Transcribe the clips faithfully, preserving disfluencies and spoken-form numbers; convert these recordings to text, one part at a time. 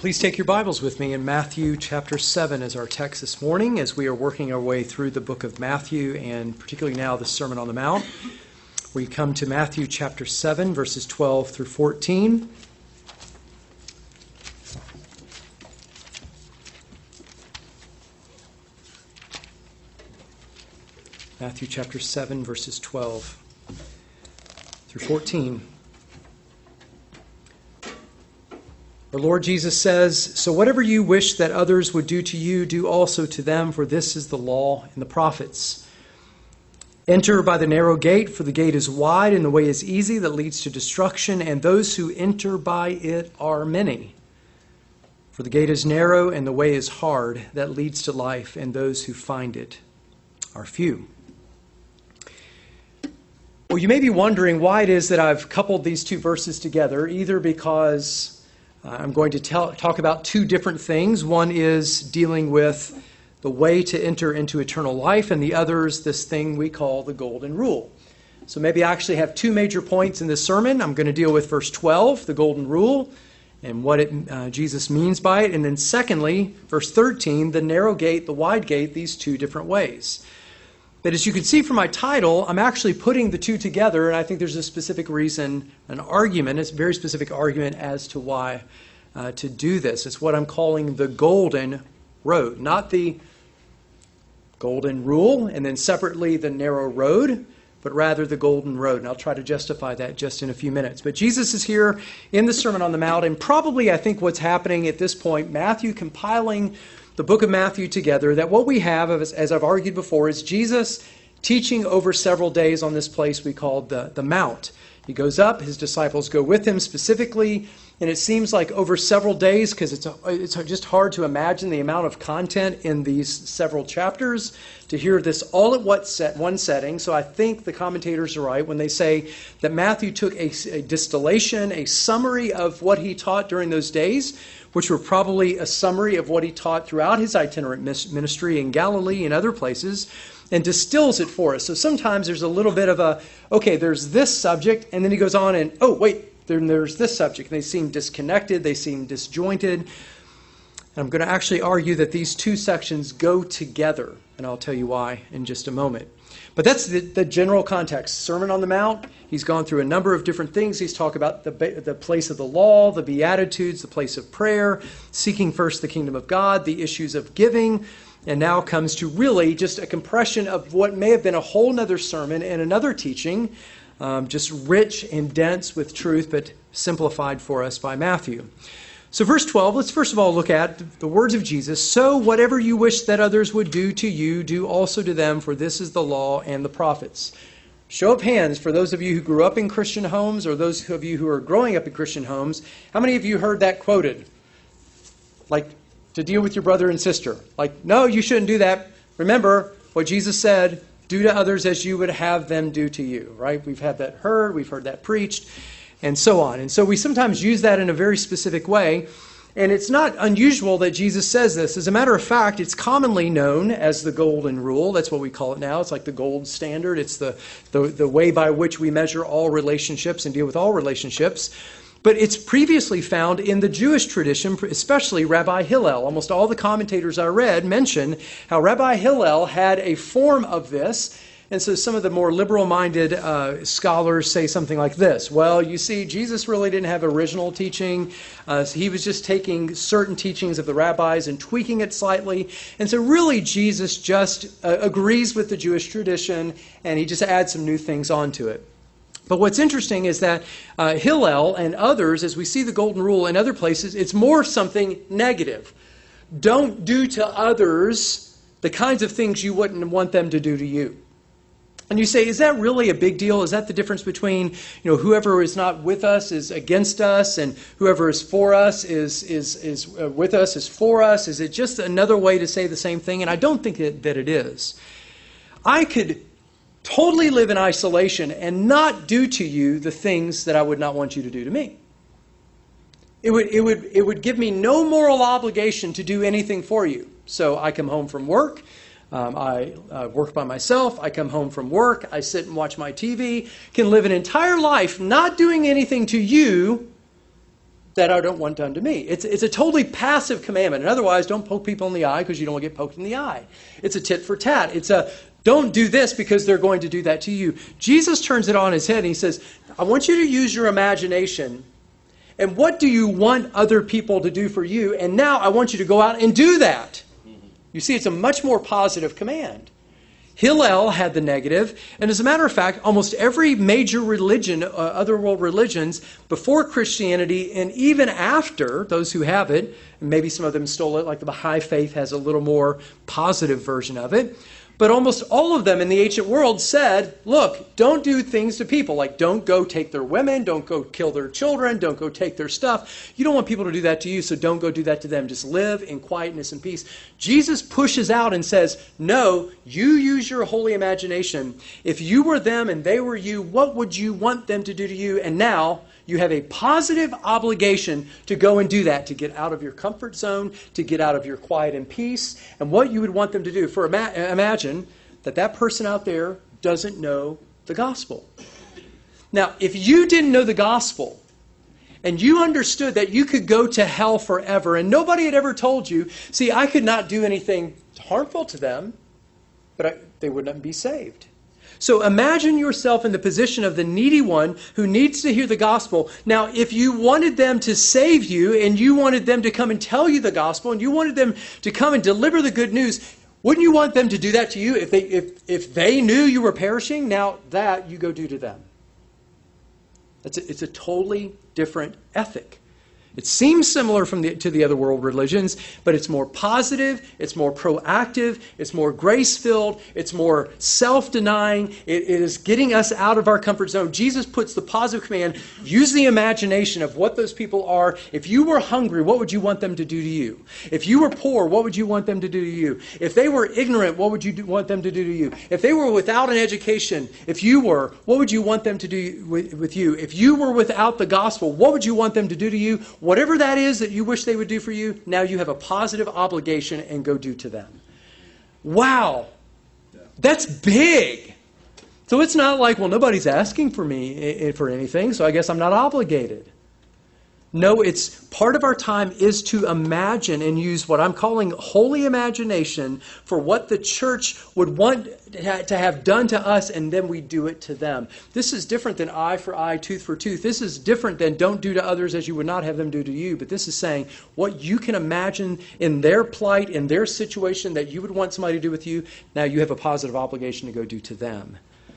Please take your Bibles with me in Matthew chapter seven as our text this morning, as we are working our way through the book of Matthew, and particularly now the Sermon on the Mount. We come to Matthew chapter seven, verses twelve through fourteen. Matthew chapter seven, verses twelve through fourteen. Our Lord Jesus says, "So whatever you wish that others would do to you, do also to them, for this is the law and the prophets. Enter by the narrow gate, for the gate is wide and the way is easy that leads to destruction, and those who enter by it are many. For the gate is narrow and the way is hard that leads to life, and those who find it are few." Well, you may be wondering why it is that I've coupled these two verses together, either because Uh, I'm going to tell, talk about two different things. One is dealing with the way to enter into eternal life, and the other is this thing we call the Golden Rule. So maybe I actually have two major points in this sermon. I'm going to deal with verse twelve, the Golden Rule, and what it, uh, Jesus means by it. And then secondly, verse thirteen, the narrow gate, the wide gate, these two different ways. But as you can see from my title, I'm actually putting the two together, and I think there's a specific reason, an argument, it's a very specific argument as to why uh, to do this. It's what I'm calling the Golden Road, not the Golden Rule, and then separately the narrow road, but rather the Golden Road. And I'll try to justify that just in a few minutes. But Jesus is here in the Sermon on the Mount, and probably I think what's happening at this point, Matthew compiling the book of Matthew together, that what we have, as, as I've argued before, is Jesus teaching over several days on this place we call the, the Mount. He goes up, his disciples go with him specifically, and it seems like over several days, because it's, it's just hard to imagine the amount of content in these several chapters, to hear this all at one, set, one setting. So I think the commentators are right when they say that Matthew took a, a distillation, a summary of what he taught during those days, which were probably a summary of what he taught throughout his itinerant ministry in Galilee and other places, and distills it for us. So sometimes there's a little bit of a, okay, there's this subject, and then he goes on and, oh, wait, then there's this subject. And they seem disconnected, they seem disjointed. And I'm going to actually argue that these two sections go together, and I'll tell you why in just a moment. But that's the, the general context. Sermon on the Mount, he's gone through a number of different things. He's talked about the, the place of the law, the Beatitudes, the place of prayer, seeking first the kingdom of God, the issues of giving, and now comes to really just a compression of what may have been a whole nother sermon and another teaching, um, just rich and dense with truth, but simplified for us by Matthew. So verse twelve, let's first of all look at the words of Jesus. "So whatever you wish that others would do to you, do also to them, for this is the law and the prophets." Show of hands for those of you who grew up in Christian homes, or those of you who are growing up in Christian homes. How many of you heard that quoted? Like, to deal with your brother and sister. Like, no, you shouldn't do that. Remember what Jesus said, do to others as you would have them do to you, right? We've had that heard, we've heard that preached, and so on. And so we sometimes use that in a very specific way. And it's not unusual that Jesus says this. As a matter of fact, it's commonly known as the Golden Rule. That's what we call it now. It's like the gold standard. It's the, the, the way by which we measure all relationships and deal with all relationships. But it's previously found in the Jewish tradition, especially Rabbi Hillel. Almost all the commentators I read mention how Rabbi Hillel had a form of this. And so some of the more liberal-minded uh, scholars say something like this. Well, you see, Jesus really didn't have original teaching. Uh, so he was just taking certain teachings of the rabbis and tweaking it slightly. And so really Jesus just uh, agrees with the Jewish tradition, and he just adds some new things onto it. But what's interesting is that uh, Hillel and others, as we see the Golden Rule in other places, it's more something negative. Don't do to others the kinds of things you wouldn't want them to do to you. And you say, is that really a big deal? Is that the difference between, you know, whoever is not with us is against us, and whoever is for us is is is uh, with us is for us? Is it just another way to say the same thing? And I don't think that, that it is. I could totally live in isolation and not do to you the things that I would not want you to do to me. It would it would it would give me no moral obligation to do anything for you. So I come home from work. Um, I uh, work by myself. I come home from work. I sit and watch my T V. Can live an entire life not doing anything to you, that I don't want done to me. It's, it's a totally passive commandment. And otherwise, don't poke people in the eye because you don't want to get poked in the eye. It's a tit for tat. It's a don't do this because they're going to do that to you. Jesus turns it on his head and he says, I want you to use your imagination. And what do you want other people to do for you? And now I want you to go out and do that. You see, it's a much more positive command. Hillel had the negative, and as a matter of fact, almost every major religion, uh, other world religions, before Christianity and even after, those who have it, and maybe some of them stole it, like the Baha'i faith has a little more positive version of it, but almost all of them in the ancient world said, look, don't do things to people, like don't go take their women, don't go kill their children, don't go take their stuff. You don't want people to do that to you, so don't go do that to them. Just live in quietness and peace. Jesus pushes out and says, no, you use your holy imagination. If you were them and they were you, what would you want them to do to you? And now you have a positive obligation to go and do that, to get out of your comfort zone, to get out of your quiet and peace, and what you would want them to do. For ima- imagine that that person out there doesn't know the gospel. Now, if you didn't know the gospel, and you understood that you could go to hell forever, and nobody had ever told you, see, I could not do anything harmful to them, but I, they would not be saved. So imagine yourself in the position of the needy one who needs to hear the gospel. Now, if you wanted them to save you and you wanted them to come and tell you the gospel and you wanted them to come and deliver the good news, wouldn't you want them to do that to you if they, if, if they knew you were perishing? Now that you go do to them. It's a, it's a totally different ethic. It seems similar from the, to the other world religions, but it's more positive, it's more proactive, it's more grace-filled, it's more self-denying. It, it is getting us out of our comfort zone. Jesus puts the positive command, use the imagination of what those people are. If you were hungry, what would you want them to do to you? If you were poor, what would you want them to do to you? If they were ignorant, what would you do, want them to do to you? If they were without an education, if you were, what would you want them to do with, with you? If you were without the gospel, what would you want them to do to you? Whatever that is that you wish they would do for you, now you have a positive obligation and go do to them. Wow. That's big. So it's not like, well, nobody's asking for me for anything, so I guess I'm not obligated. No, it's part of our time is to imagine and use what I'm calling holy imagination for what the church would want to have done to us, and then we do it to them. This is different than eye for eye, tooth for tooth. This is different than don't do to others as you would not have them do to you. But this is saying what you can imagine in their plight, in their situation that you would want somebody to do with you, now you have a positive obligation to go do to them.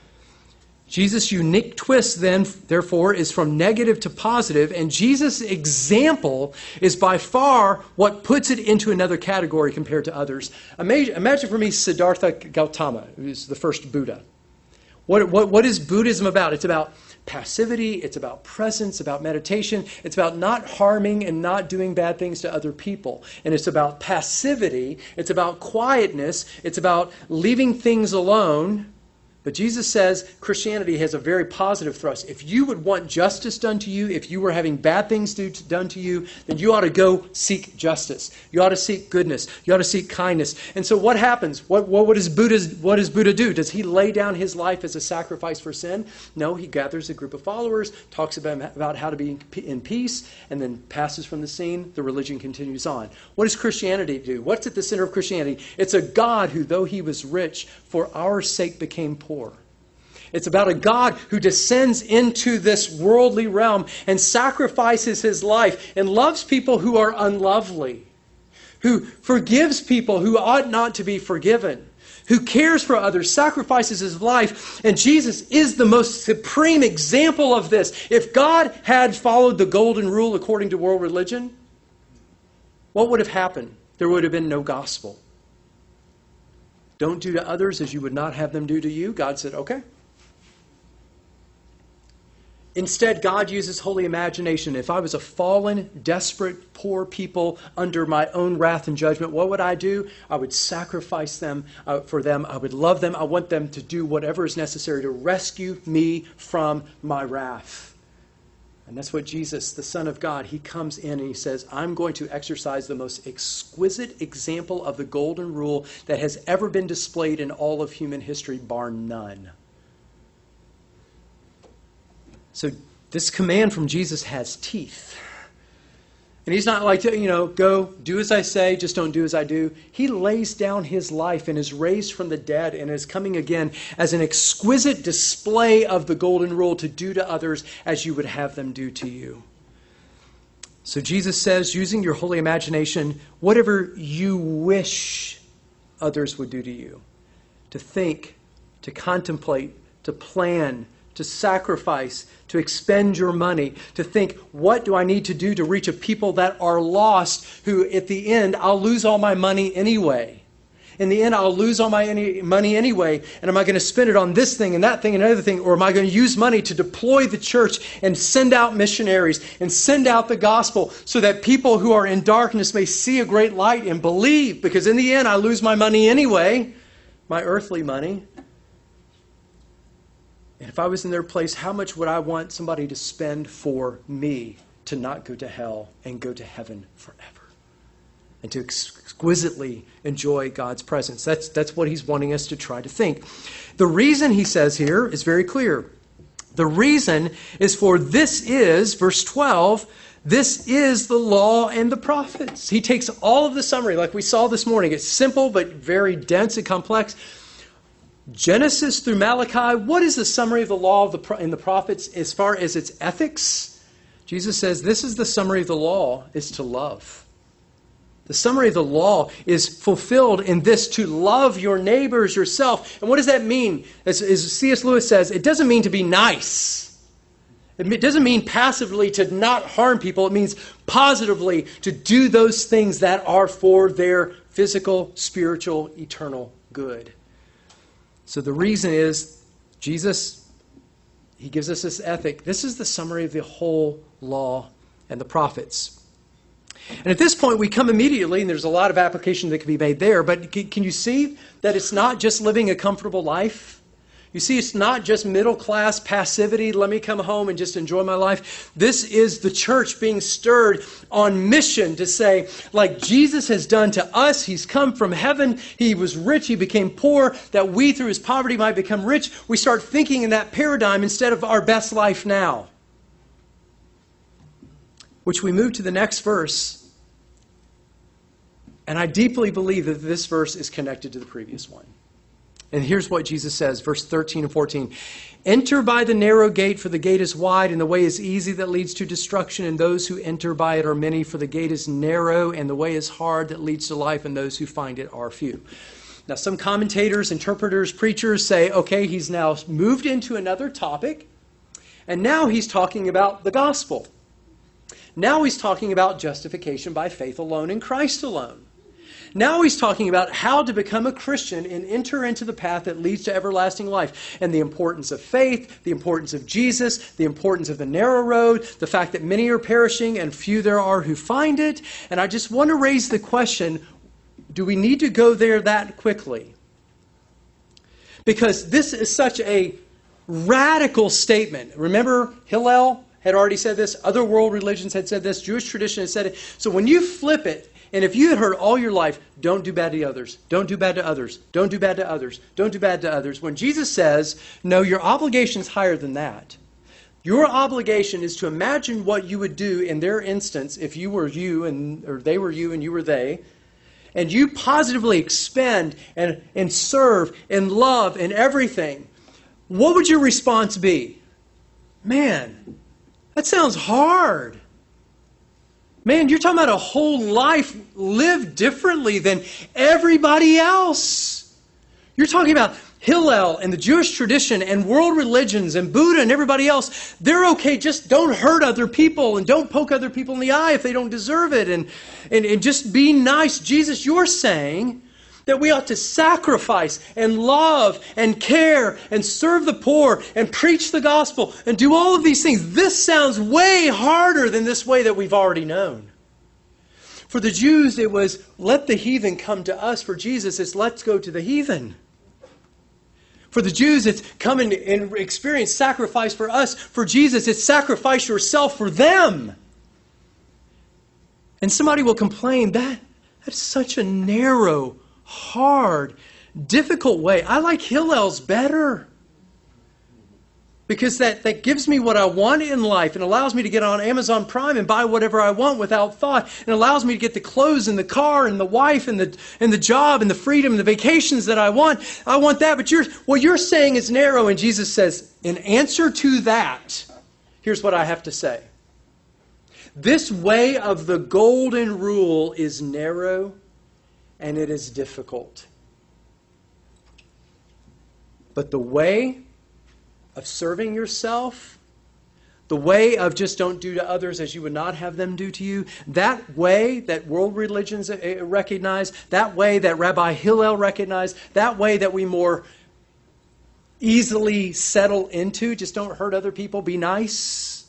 Jesus' unique twist, then, therefore, is from negative to positive, and Jesus' example is by far what puts it into another category compared to others. Imagine, imagine for me Siddhartha Gautama, who's the first Buddha. What, what, what is Buddhism about? It's about passivity, it's about presence, about meditation, it's about not harming and not doing bad things to other people. And it's about passivity, it's about quietness, it's about leaving things alone. But Jesus says Christianity has a very positive thrust. If you would want justice done to you, if you were having bad things do, done to you, then you ought to go seek justice. You ought to seek goodness. You ought to seek kindness. And so what happens? What, what, what, does Buddha, what does Buddha do? Does he lay down his life as a sacrifice for sin? No, he gathers a group of followers, talks about, about how to be in peace, and then passes from the scene. The religion continues on. What does Christianity do? What's at the center of Christianity? It's a God who, though he was rich, for our sake became poor. It's about a God who descends into this worldly realm and sacrifices his life and loves people who are unlovely, who forgives people who ought not to be forgiven, who cares for others, sacrifices his life. And Jesus is the most supreme example of this. If God had followed the golden rule according to world religion, what would have happened? There would have been no gospel. Don't do to others as you would not have them do to you. God said, okay. Instead, God uses holy imagination. If I was a fallen, desperate, poor people under my own wrath and judgment, what would I do? I would sacrifice them uh, for them. I would love them. I want them to do whatever is necessary to rescue me from my wrath. And that's what Jesus, the Son of God, he comes in and he says, I'm going to exercise the most exquisite example of the golden rule that has ever been displayed in all of human history, bar none. So this command from Jesus has teeth. And he's not like, you know, go do as I say, just don't do as I do. He lays down his life and is raised from the dead and is coming again as an exquisite display of the golden rule to do to others as you would have them do to you. So Jesus says, using your holy imagination, whatever you wish others would do to you, to think, to contemplate, to plan, to sacrifice, to expend your money, to think, what do I need to do to reach a people that are lost, who at the end, I'll lose all my money anyway. In the end, I'll lose all my any money anyway, and am I going to spend it on this thing and that thing and another thing, or am I going to use money to deploy the church and send out missionaries and send out the gospel so that people who are in darkness may see a great light and believe? Because in the end, I lose my money anyway, my earthly money. And if I was in their place, how much would I want somebody to spend for me to not go to hell and go to heaven forever? And to exquisitely enjoy God's presence. That's, that's what he's wanting us to try to think. The reason he says here is very clear. The reason is for this is, verse twelve, this is the law and the prophets. He takes all of the summary, like we saw this morning. It's simple but very dense and complex. Genesis through Malachi, what is the summary of the law of the, and the prophets as far as its ethics? Jesus says this is the summary of the law, is to love. The summary of the law is fulfilled in this, to love your neighbors yourself. And what does that mean? As, as C S Lewis says, it doesn't mean to be nice. It doesn't mean passively to not harm people. It means positively to do those things that are for their physical, spiritual, eternal good. So the reason is, Jesus, he gives us this ethic. This is the summary of the whole law and the prophets. And at this point, we come immediately, and there's a lot of application that can be made there, but can you see that it's not just living a comfortable life? You see, it's not just middle-class passivity, let me come home and just enjoy my life. This is the church being stirred on mission to say, like Jesus has done to us, he's come from heaven, he was rich, he became poor, that we through his poverty might become rich. We start thinking in that paradigm instead of our best life now. Which we move to the next verse. And I deeply believe that this verse is connected to the previous one. And here's what Jesus says, verse thirteen and fourteen. Enter by the narrow gate, for the gate is wide, and the way is easy that leads to destruction, and those who enter by it are many. For the gate is narrow, and the way is hard that leads to life, and those who find it are few. Now, some commentators, interpreters, preachers say, okay, he's now moved into another topic, and now he's talking about the gospel. Now he's talking about justification by faith alone in Christ alone. Now he's talking about how to become a Christian and enter into the path that leads to everlasting life, and the importance of faith, the importance of Jesus, the importance of the narrow road, the fact that many are perishing and few there are who find it. And I just want to raise the question, do we need to go there that quickly? Because this is such a radical statement. Remember, Hillel had already said this, other world religions had said this, Jewish tradition had said it. So when you flip it, and if you had heard all your life, don't do bad to others, don't do bad to others, don't do bad to others, don't do bad to others. When Jesus says, no, your obligation is higher than that. Your obligation is to imagine what you would do in their instance if you were you and or they were you and you were they. And you positively expend and, and serve and love and everything. What would your response be? Man, that sounds hard. Man, you're talking about a whole life lived differently than everybody else. You're talking about Hillel and the Jewish tradition and world religions and Buddha and everybody else. They're okay, just don't hurt other people and don't poke other people in the eye if they don't deserve it. And, and, and just be nice. Jesus, you're saying that we ought to sacrifice and love and care and serve the poor and preach the gospel and do all of these things. This sounds way harder than this way that we've already known. For the Jews, it was, let the heathen come to us. For Jesus, it's let's go to the heathen. For the Jews, it's come and, and experience sacrifice for us. For Jesus, it's sacrifice yourself for them. And somebody will complain, that that's such a narrow, hard, difficult way. I like Hillel's better. Because that, that gives me what I want in life and allows me to get on Amazon Prime and buy whatever I want without thought. And allows me to get the clothes and the car and the wife and the and the job and the freedom and the vacations that I want. I want that. But you're, what you're saying is narrow. And Jesus says, in answer to that, here's what I have to say. This way of the golden rule is narrow and it is difficult. But the way of serving yourself, the way of just don't do to others as you would not have them do to you, that way that world religions recognize, that way that Rabbi Hillel recognized, that way that we more easily settle into, just don't hurt other people, be nice.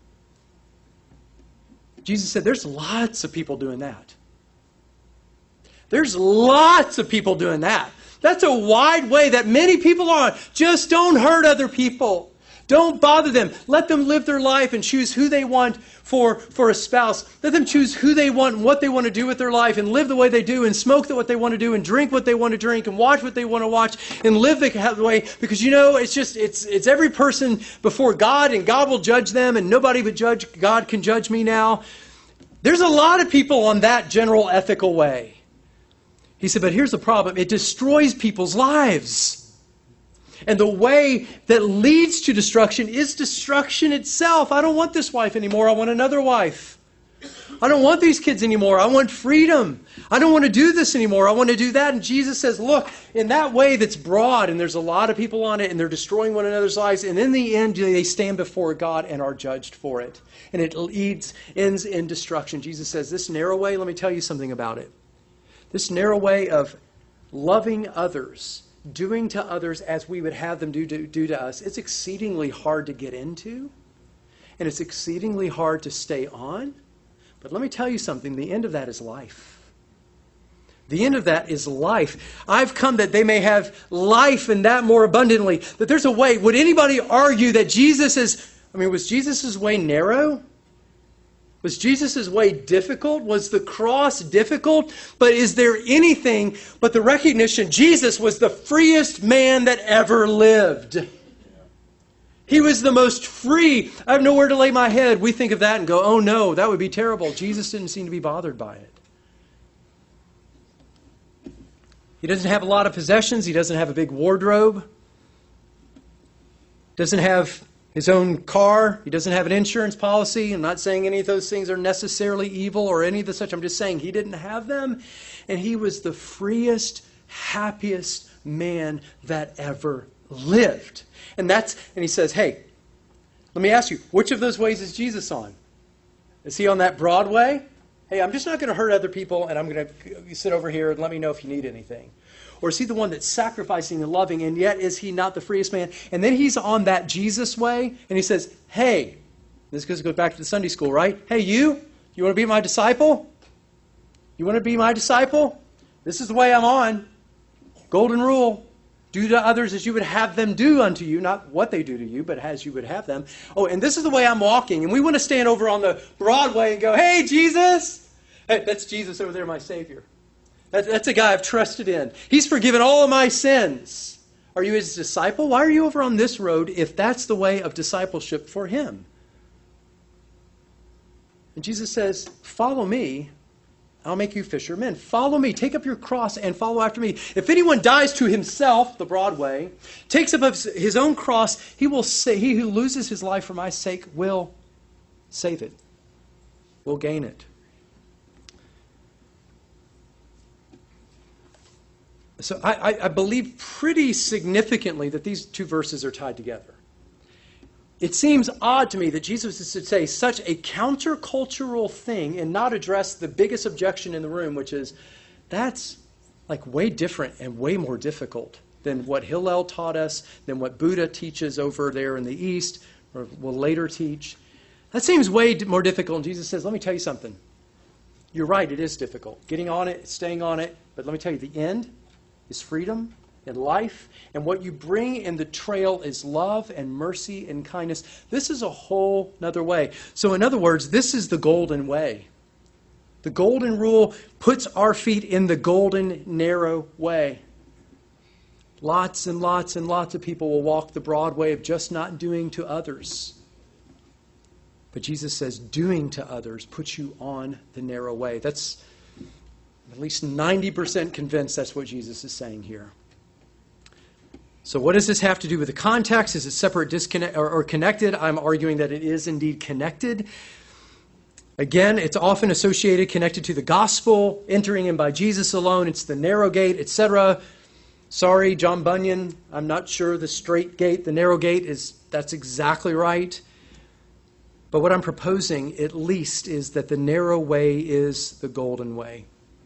Jesus said there's lots of people doing that. There's lots of people doing that. That's a wide way that many people are. Just don't hurt other people. Don't bother them. Let them live their life and choose who they want for, for a spouse. Let them choose who they want and what they want to do with their life and live the way they do and smoke what they want to do and drink what they want to drink and watch what they want to watch and live the way. Because, you know, it's just, it's, it's every person before God and God will judge them and nobody but judge God can judge me now. There's a lot of people on that general ethical way. He said, but here's the problem. It destroys people's lives. And the way that leads to destruction is destruction itself. I don't want this wife anymore. I want another wife. I don't want these kids anymore. I want freedom. I don't want to do this anymore. I want to do that. And Jesus says, look, in that way that's broad, and there's a lot of people on it, and they're destroying one another's lives, and in the end, they stand before God and are judged for it. And it leads, ends in destruction. Jesus says, this narrow way, let me tell you something about it. This narrow way of loving others, doing to others as we would have them do, do, do to us, it's exceedingly hard to get into. And it's exceedingly hard to stay on. But let me tell you something. The end of that is life. The end of that is life. I've come that they may have life and that more abundantly. That there's a way. Would anybody argue that Jesus is, I mean, was Jesus' way narrow? Was Jesus' way difficult? Was the cross difficult? But is there anything but the recognition Jesus was the freest man that ever lived? He was the most free. I have nowhere to lay my head. We think of that and go, oh no, that would be terrible. Jesus didn't seem to be bothered by it. He doesn't have a lot of possessions. He doesn't have a big wardrobe. Doesn't have his own car. He doesn't have an insurance policy. I'm not saying any of those things are necessarily evil or any of the such. I'm just saying he didn't have them. And he was the freest, happiest man that ever lived. And that's, and he says, hey, let me ask you, which of those ways is Jesus on? Is he on that broad way? Hey, I'm just not going to hurt other people and I'm going to sit over here and let me know if you need anything. Or is he the one that's sacrificing and loving, and yet is he not the freest man? And then he's on that Jesus way, and he says, hey, this goes back to the Sunday school, right? Hey, you, you want to be my disciple? You want to be my disciple? This is the way I'm on. Golden rule. Do to others as you would have them do unto you. Not what they do to you, but as you would have them. Oh, and this is the way I'm walking. And we want to stand over on the broad way and go, hey, Jesus. Hey, that's Jesus over there, my Savior. That's a guy I've trusted in. He's forgiven all of my sins. Are you his disciple? Why are you over on this road if that's the way of discipleship for him? And Jesus says, follow me, I'll make you fishermen. Follow me. Take up your cross and follow after me. If anyone dies to himself, the broad way, takes up his own cross, he will say, he who loses his life for my sake will save it, will gain it. So I, I believe pretty significantly that these two verses are tied together. It seems odd to me that Jesus is to say such a countercultural thing and not address the biggest objection in the room, which is that's like way different and way more difficult than what Hillel taught us, than what Buddha teaches over there in the East, or will later teach. That seems way more difficult. And Jesus says, let me tell you something. You're right, it is difficult. Getting on it, staying on it. But let me tell you, the end is freedom and life, and what you bring in the trail is love and mercy and kindness. This is a whole nother way. So in other words, this is the golden way. The golden rule puts our feet in the golden narrow way. Lots and lots and lots of people will walk the broad way of just not doing to others. But Jesus says doing to others puts you on the narrow way. That's I'm at least ninety percent convinced that's what Jesus is saying here. So what does this have to do with the context? Is it separate, disconnect, or, or connected? I'm arguing that it is indeed connected. Again, it's often associated, connected to the gospel, entering in by Jesus alone. It's the narrow gate, et cetera. Sorry, John Bunyan, I'm not sure the straight gate, the narrow gate, is that's exactly right. But what I'm proposing, at least, is that the narrow way is the golden way.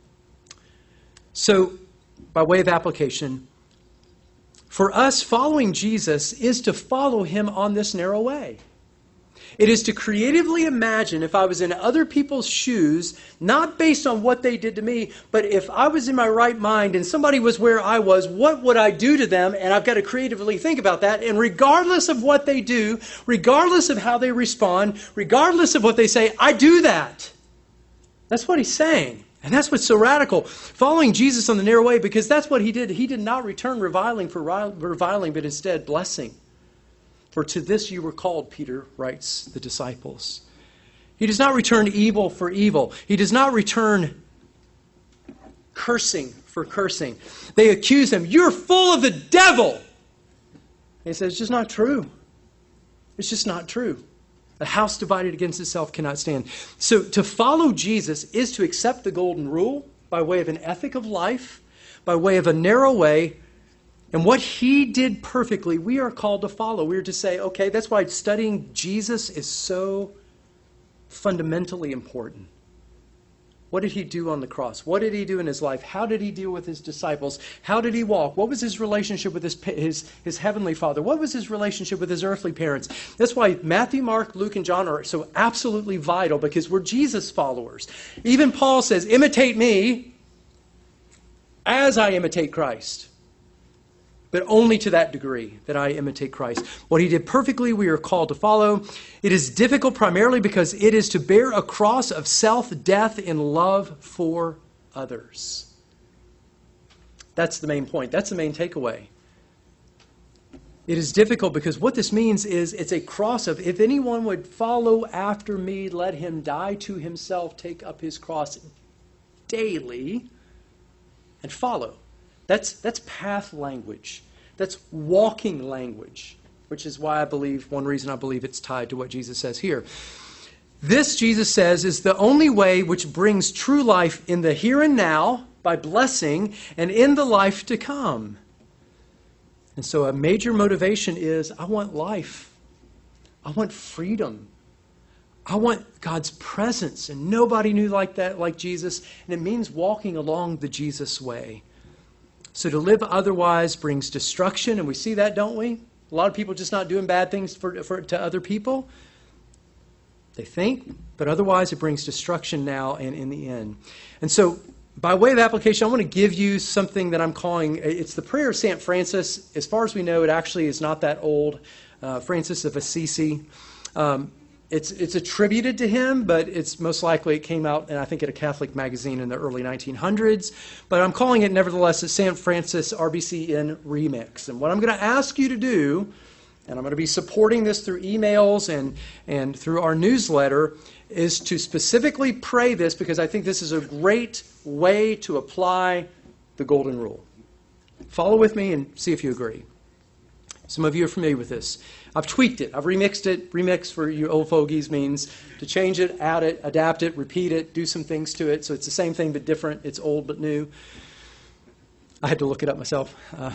So, by way of application, for us, following Jesus is to follow him on this narrow way. It is to creatively imagine if I was in other people's shoes, not based on what they did to me, but if I was in my right mind and somebody was where I was, what would I do to them? And I've got to creatively think about that. And regardless of what they do, regardless of how they respond, regardless of what they say, I do that. That's what he's saying. And that's what's so radical. Following Jesus on the narrow way, because that's what he did. He did not return reviling for reviling, but instead blessing. For to this you were called, Peter writes the disciples. He does not return evil for evil. He does not return cursing for cursing. They accuse him, you're full of the devil. And he says, it's just not true. It's just not true. A house divided against itself cannot stand. So to follow Jesus is to accept the golden rule by way of an ethic of life, by way of a narrow way. And what he did perfectly, we are called to follow. We are to say, okay, that's why studying Jesus is so fundamentally important. What did he do on the cross? What did he do in his life? How did he deal with his disciples? How did he walk? What was his relationship with his, his, his heavenly Father? What was his relationship with his earthly parents? That's why Matthew, Mark, Luke, and John are so absolutely vital, because we're Jesus followers. Even Paul says, imitate me as I imitate Christ. But only to that degree that I imitate Christ. What he did perfectly, we are called to follow. It is difficult primarily because it is to bear a cross of self-death in love for others. That's the main point. That's the main takeaway. It is difficult because what this means is it's a cross of, if anyone would follow after me, let him die to himself, take up his cross daily, and follow. That's, that's path language. That's walking language, which is why I believe, one reason I believe it's tied to what Jesus says here. This, Jesus says, is the only way which brings true life in the here and now by blessing and in the life to come. And so a major motivation is, I want life. I want freedom. I want God's presence. And nobody knew like that, like Jesus. And it means walking along the Jesus way. So to live otherwise brings destruction, and we see that, don't we? A lot of people just not doing bad things for, for to other people. They think, but otherwise it brings destruction now and in the end. And so, by way of application, I want to give you something that I'm calling, it's the prayer of Saint Francis. As far as we know, it actually is not that old. Uh, Francis of Assisi. Um, It's it's attributed to him, but it's most likely it came out, and I think, at a Catholic magazine in the early nineteen hundreds. But I'm calling it, nevertheless, a Saint Francis R B C N remix. And what I'm going to ask you to do, and I'm going to be supporting this through emails and, and through our newsletter, is to specifically pray this, because I think this is a great way to apply the golden rule. Follow with me and see if you agree. Some of you are familiar with this. I've tweaked it. I've remixed it. Remix for you old fogies means to change it, add it, adapt it, repeat it, do some things to it. So it's the same thing but different. It's old but new. I had to look it up myself. Uh,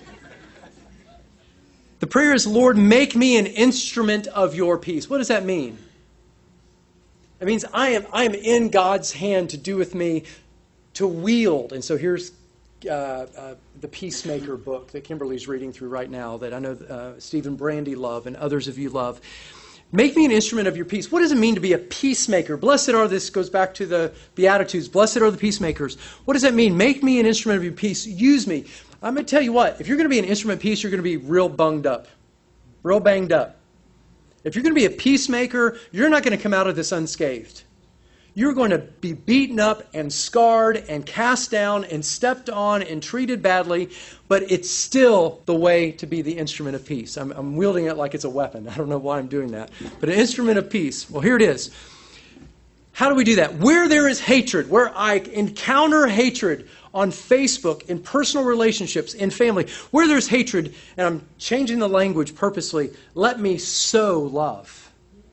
the prayer is, Lord, make me an instrument of your peace. What does that mean? It means I am, I am in God's hand to do with me, to wield. And so here's Uh, uh, the Peacemaker book that Kimberly's reading through right now, that I know uh, Stephen Brandy love and others of you love. Make me an instrument of your peace. What does it mean to be a peacemaker? Blessed are, this goes back to the Beatitudes, blessed are the peacemakers. What does that mean? Make me an instrument of your peace. Use me. I'm going to tell you what, if you're going to be an instrument of peace, you're going to be real bunged up, real banged up. If you're going to be a peacemaker, you're not going to come out of this unscathed. You're going to be beaten up and scarred and cast down and stepped on and treated badly, but it's still the way to be the instrument of peace. I'm, I'm wielding it like it's a weapon. I don't know why I'm doing that. But an instrument of peace. Well, here it is. How do we do that? Where there is hatred, where I encounter hatred on Facebook, in personal relationships, in family, where there's hatred, and I'm changing the language purposely, let me sow love.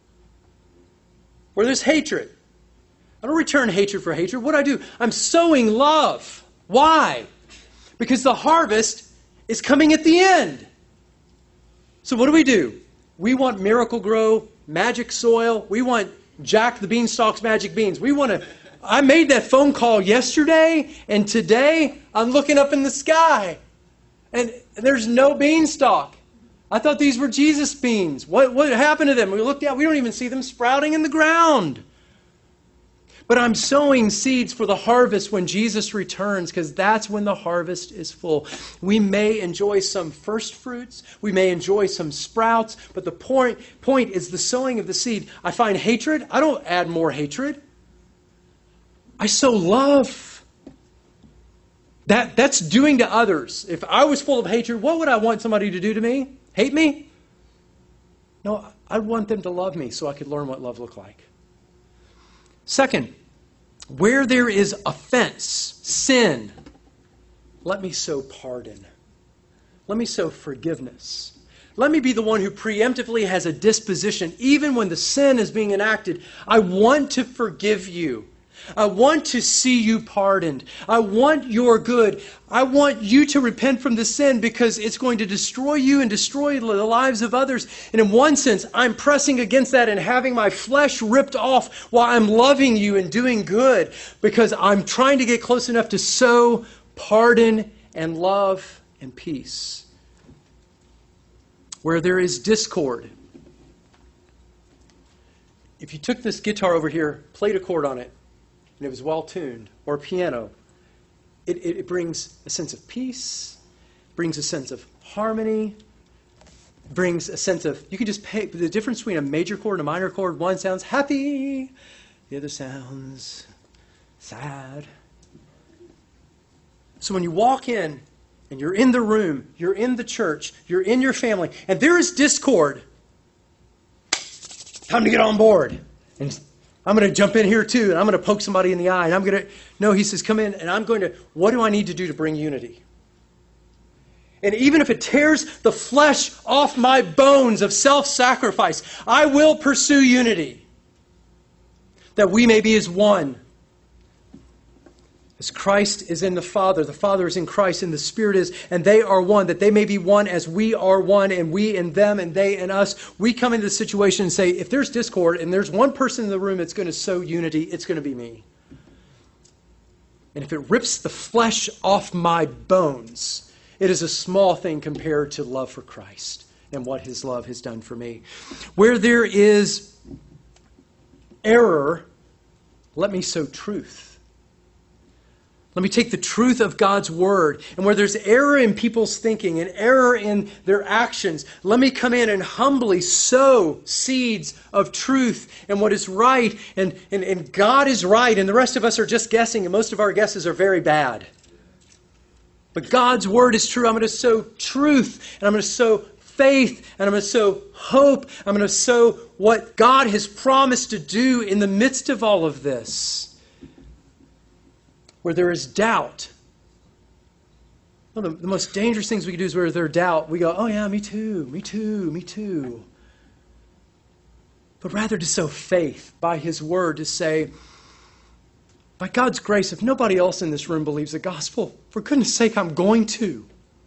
Where there's hatred, I don't return hatred for hatred. What do I do? I'm sowing love. Why? Because the harvest is coming at the end. So what do we do? We want Miracle-Gro magic soil. We want Jack the Beanstalk's magic beans. We want to... I made that phone call yesterday, and today I'm looking up in the sky, and there's no beanstalk. I thought these were Jesus beans. What, what happened to them? We looked out. We don't even see them sprouting in the ground. But I'm sowing seeds for the harvest when Jesus returns, because that's when the harvest is full. We may enjoy some first fruits. We may enjoy some sprouts. But the point, point is the sowing of the seed. I find hatred. I don't add more hatred. I sow love. That, that's doing to others. If I was full of hatred, what would I want somebody to do to me? Hate me? No, I want them to love me so I could learn what love looked like. Second, where there is offense, sin, let me sow pardon. Let me sow forgiveness. Let me be the one who preemptively has a disposition, even when the sin is being enacted. I want to forgive you. I want to see you pardoned. I want your good. I want you to repent from the sin because it's going to destroy you and destroy the lives of others. And in one sense, I'm pressing against that and having my flesh ripped off while I'm loving you and doing good because I'm trying to get close enough to sow pardon and love and peace. Where there is discord. If you took this guitar over here, played a chord on it, and it was well-tuned, or a piano, it, it, it brings a sense of peace, brings a sense of harmony, brings a sense of, you can just pay, the difference between a major chord and a minor chord, one sounds happy, the other sounds sad. So when you walk in, and you're in the room, you're in the church, you're in your family, and there is discord, time to get on board. And I'm going to jump in here too, and I'm going to poke somebody in the eye. And I'm going to, no, he says, come in, and I'm going to, what do I need to do to bring unity? And even if it tears the flesh off my bones of self-sacrifice, I will pursue unity. That we may be as one. As Christ is in the Father, the Father is in Christ, and the Spirit is, and they are one, that they may be one as we are one, and we in them, and they in us. We come into the situation and say, if there's discord, and there's one person in the room that's going to sow unity, it's going to be me. And if it rips the flesh off my bones, it is a small thing compared to love for Christ and what His love has done for me. Where there is error, let me sow truth. Let me take the truth of God's Word. And where there's error in people's thinking and error in their actions, let me come in and humbly sow seeds of truth and what is right. And, and, and God is right, and the rest of us are just guessing, and most of our guesses are very bad. But God's Word is true. I'm going to sow truth, and I'm going to sow faith, and I'm going to sow hope. I'm going to sow what God has promised to do in the midst of all of this. Where there is doubt. One of the most dangerous things we can do is where there's doubt, we go, oh yeah, me too, me too, me too. But rather to sow faith by His Word, to say, by God's grace, if nobody else in this room believes the gospel, for goodness sake, I'm going to.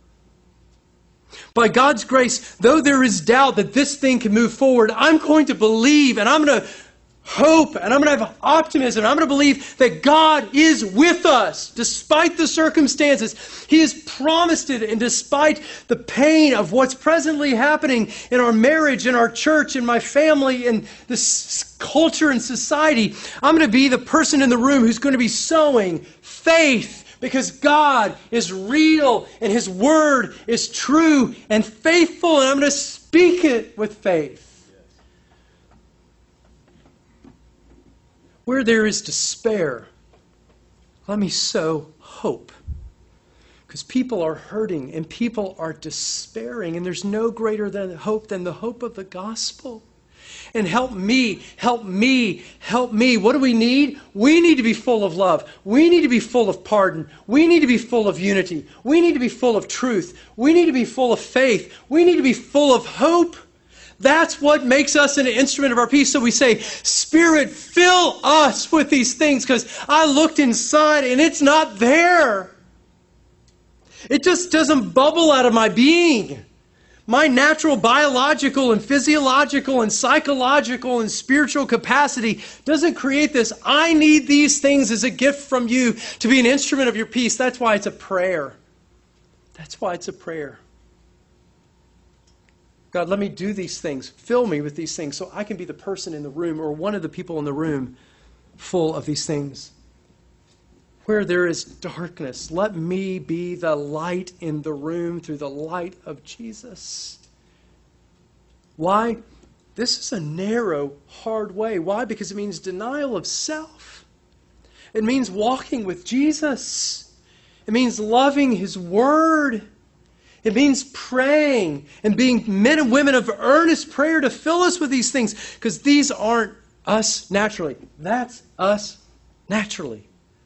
By God's grace, though there is doubt that this thing can move forward, I'm going to believe, and I'm going to hope, and I'm going to have optimism. I'm going to believe that God is with us despite the circumstances. He has promised it, and despite the pain of what's presently happening in our marriage, in our church, in my family, in this culture and society, I'm going to be the person in the room who's going to be sowing faith because God is real and His Word is true and faithful, and I'm going to speak it with faith. Where there is despair, let me sow hope. Because people are hurting and people are despairing, and there's no greater than hope than the hope of the gospel. And help me, help me, help me. What do we need? We need to be full of love. We need to be full of pardon. We need to be full of unity. We need to be full of truth. We need to be full of faith. We need to be full of hope. That's what makes us an instrument of our peace. So we say, Spirit, fill us with these things, because I looked inside and it's not there. It just doesn't bubble out of my being. My natural biological and physiological and psychological and spiritual capacity doesn't create this. I need these things as a gift from you to be an instrument of your peace. That's why it's a prayer. That's why it's a prayer. God, let me do these things. Fill me with these things so I can be the person in the room or one of the people in the room full of these things. Where there is darkness, let me be the light in the room through the light of Jesus. Why? This is a narrow, hard way. Why? Because it means denial of self. It means walking with Jesus. It means loving His Word. It means praying and being men and women of earnest prayer to fill us with these things, because these aren't us naturally. That's us naturally.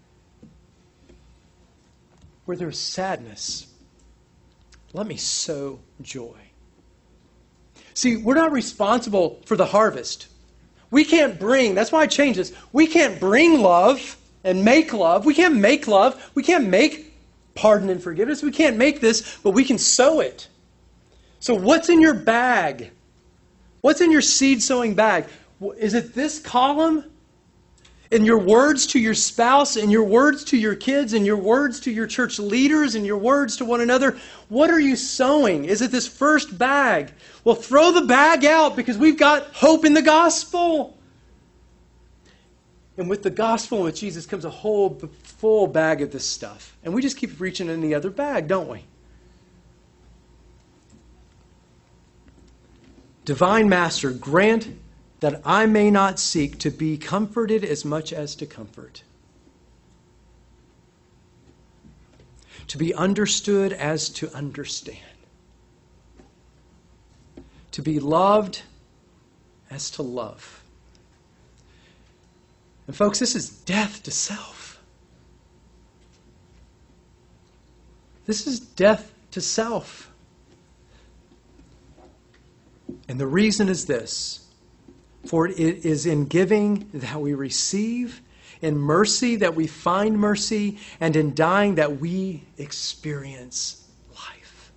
Where there's sadness, let me sow joy. See, we're not responsible for the harvest. We can't bring, that's why I changed this. We can't bring love and make love. We can't make love. We can't make pardon and forgiveness. We can't make this, but we can sow it. So what's in your bag? What's in your seed sowing bag? Is it this column? In your words to your spouse, in your words to your kids, in your words to your church leaders, in your words to one another, what are you sowing? Is it this first bag? Well, throw the bag out, because we've got hope in the gospel. And with the gospel and with Jesus comes a whole full bag of this stuff. And we just keep reaching in the other bag, don't we? Divine Master, grant that I may not seek to be comforted as much as to comfort, to be understood as to understand, to be loved as to love. And folks, this is death to self. This is death to self. And the reason is this. For it is in giving that we receive, in mercy that we find mercy, and in dying that we experience life.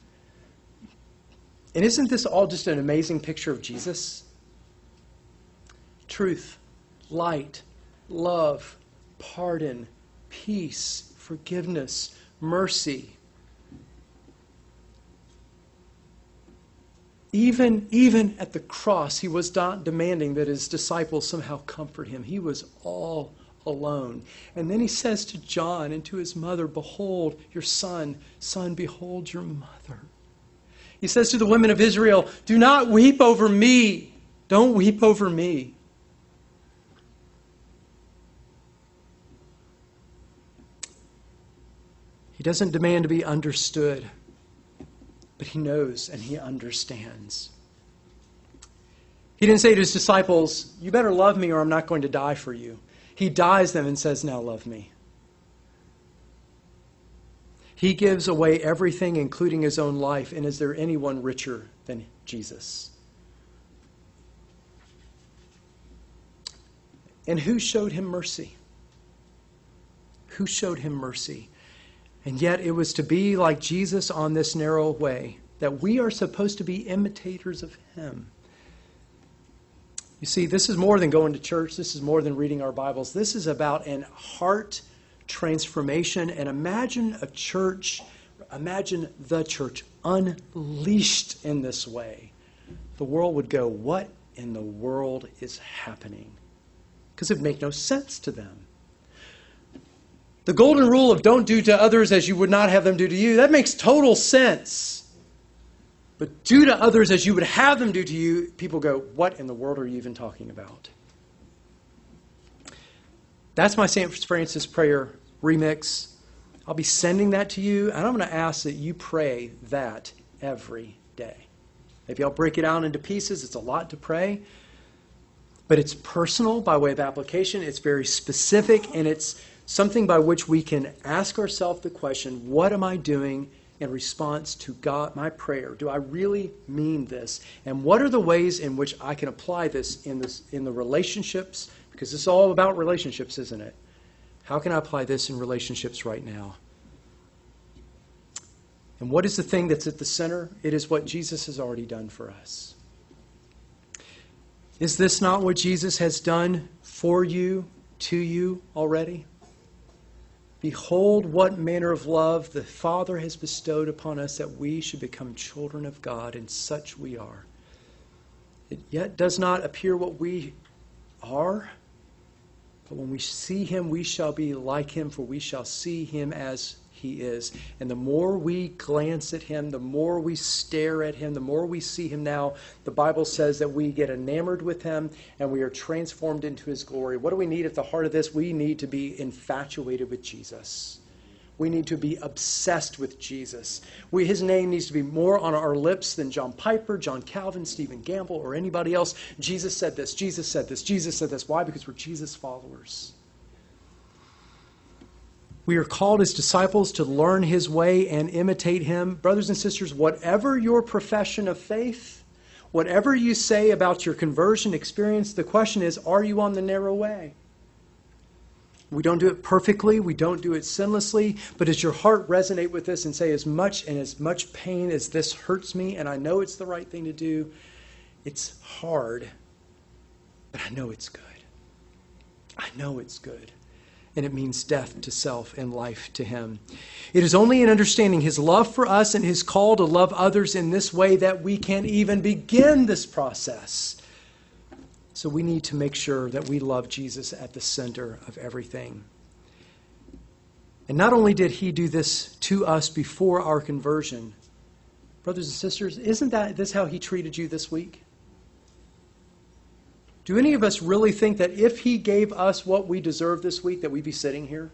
And isn't this all just an amazing picture of Jesus? Truth, light, love, pardon, peace, forgiveness, mercy. Even, even at the cross, he was not demanding that his disciples somehow comfort him. He was all alone. And then he says to John and to his mother, "Behold your son. Son, behold your mother." He says to the women of Israel, "Do not weep over me. Don't weep over me." He doesn't demand to be understood, but he knows and he understands. He didn't say to his disciples, "You better love me or I'm not going to die for you." He dies them and says, "Now love me." He gives away everything, including his own life. And is there anyone richer than Jesus? And who showed him mercy? Who showed him mercy? And yet it was to be like Jesus on this narrow way, that we are supposed to be imitators of him. You see, this is more than going to church. This is more than reading our Bibles. This is about an heart transformation. And imagine a church, imagine the church unleashed in this way. The world would go, "What in the world is happening?" Because it would make no sense to them. The golden rule of don't do to others as you would not have them do to you, that makes total sense. But do to others as you would have them do to you, people go, "What in the world are you even talking about?" That's my Saint Francis prayer remix. I'll be sending that to you, and I'm going to ask that you pray that every day. Maybe I'll break it out into pieces. It's a lot to pray. But it's personal by way of application. It's very specific, and it's something by which we can ask ourselves the question, what am I doing in response to God, my prayer? Do I really mean this? And what are the ways in which I can apply this in this in the relationships? Because it's all about relationships, isn't it? How can I apply this in relationships right now? And what is the thing that's at the center? It is what Jesus has already done for us. Is this not what Jesus has done for you, to you already? Behold, what manner of love the Father has bestowed upon us, that we should become children of God, and such we are. It yet does not appear what we are, but when we see him, we shall be like him, for we shall see him as he is. And the more we glance at him, the more we stare at him, the more we see him now, the Bible says that we get enamored with him and we are transformed into his glory. What do we need at the heart of this? We need to be infatuated with Jesus. We need to be obsessed with Jesus. We, his name needs to be more on our lips than John Piper, John Calvin, Stephen Gamble, or anybody else. Jesus said this, Jesus said this, Jesus said this. Why? Because we're Jesus followers. We are called as disciples to learn his way and imitate him. Brothers and sisters, whatever your profession of faith, whatever you say about your conversion experience, the question is, are you on the narrow way? We don't do it perfectly. We don't do it sinlessly. But does your heart resonate with this and say, as much and as much pain as this hurts me, and I know it's the right thing to do, it's hard, but I know it's good. I know it's good. And it means death to self and life to him. It is only in understanding his love for us and his call to love others in this way that we can even begin this process. So we need to make sure that we love Jesus at the center of everything. And not only did he do this to us before our conversion, brothers and sisters, isn't that this how he treated you this week? Do any of us really think that if he gave us what we deserve this week, that we'd be sitting here?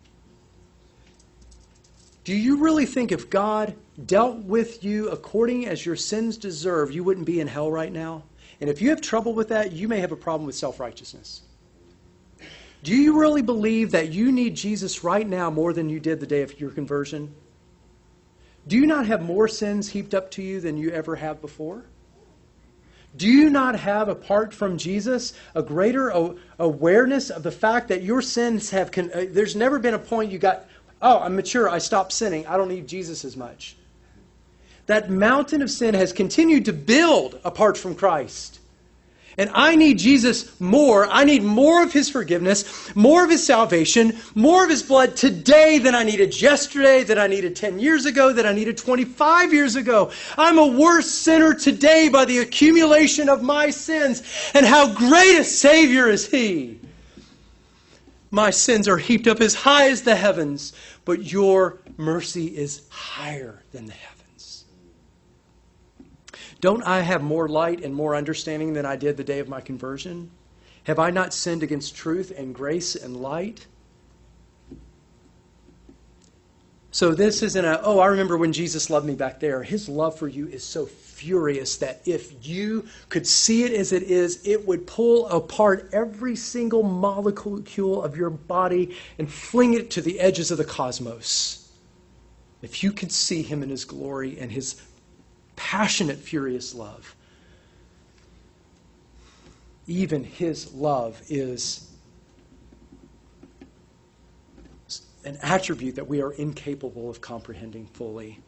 Do you really think if God dealt with you according as your sins deserve, you wouldn't be in hell right now? And if you have trouble with that, you may have a problem with self-righteousness. Do you really believe that you need Jesus right now more than you did the day of your conversion? Do you not have more sins heaped up to you than you ever have before? Do you not have, apart from Jesus, a greater awareness of the fact that your sins have... Con- uh, there's never been a point you got, oh, I'm mature, I stopped sinning, I don't need Jesus as much. That mountain of sin has continued to build apart from Christ. And I need Jesus more. I need more of his forgiveness, more of his salvation, more of his blood today than I needed yesterday, than I needed ten years ago, than I needed twenty-five years ago. I'm a worse sinner today by the accumulation of my sins. And how great a Savior is he! My sins are heaped up as high as the heavens, but your mercy is higher than the heavens. Don't I have more light and more understanding than I did the day of my conversion? Have I not sinned against truth and grace and light? So this isn't a, oh, I remember when Jesus loved me back there. His love for you is so furious that if you could see it as it is, it would pull apart every single molecule of your body and fling it to the edges of the cosmos. If you could see him in his glory and his passionate, furious love. Even his love is an attribute that we are incapable of comprehending fully.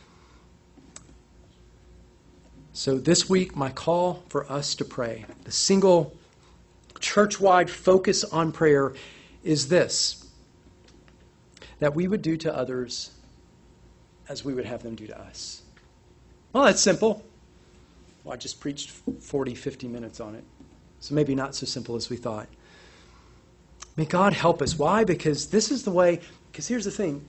So this week, my call for us to pray, the single church-wide focus on prayer is this: that we would do to others as we would have them do to us. Well, that's simple. Well, I just preached forty, fifty minutes on it. So maybe not so simple as we thought. May God help us. Why? Because this is the way, because here's the thing.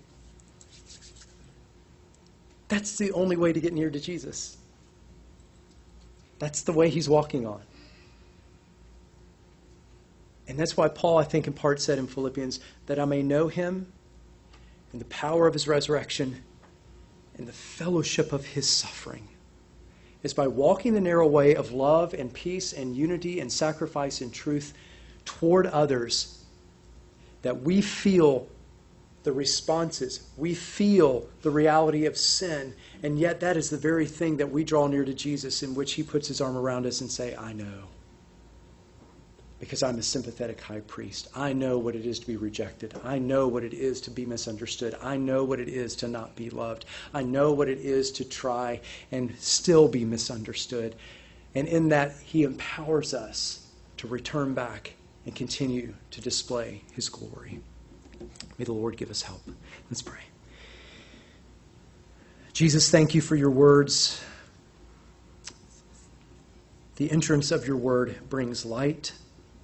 That's the only way to get near to Jesus. That's the way he's walking on. And that's why Paul, I think, in part said in Philippians, that I may know him and the power of his resurrection and the fellowship of his suffering. It's by walking the narrow way of love and peace and unity and sacrifice and truth toward others that we feel the responses. We feel the reality of sin. And yet that is the very thing that we draw near to Jesus, in which he puts his arm around us and say, I know. Because I'm a sympathetic high priest. I know what it is to be rejected. I know what it is to be misunderstood. I know what it is to not be loved. I know what it is to try and still be misunderstood. And in that, he empowers us to return back and continue to display his glory. May the Lord give us help. Let's pray. Jesus, thank you for your words. The entrance of your word brings light.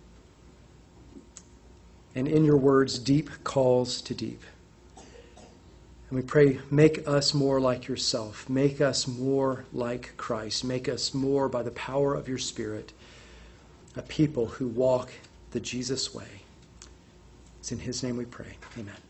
And in your words, deep calls to deep. And we pray, make us more like yourself. Make us more like Christ. Make us more, by the power of your Spirit, a people who walk the Jesus way. It's in his name we pray. Amen.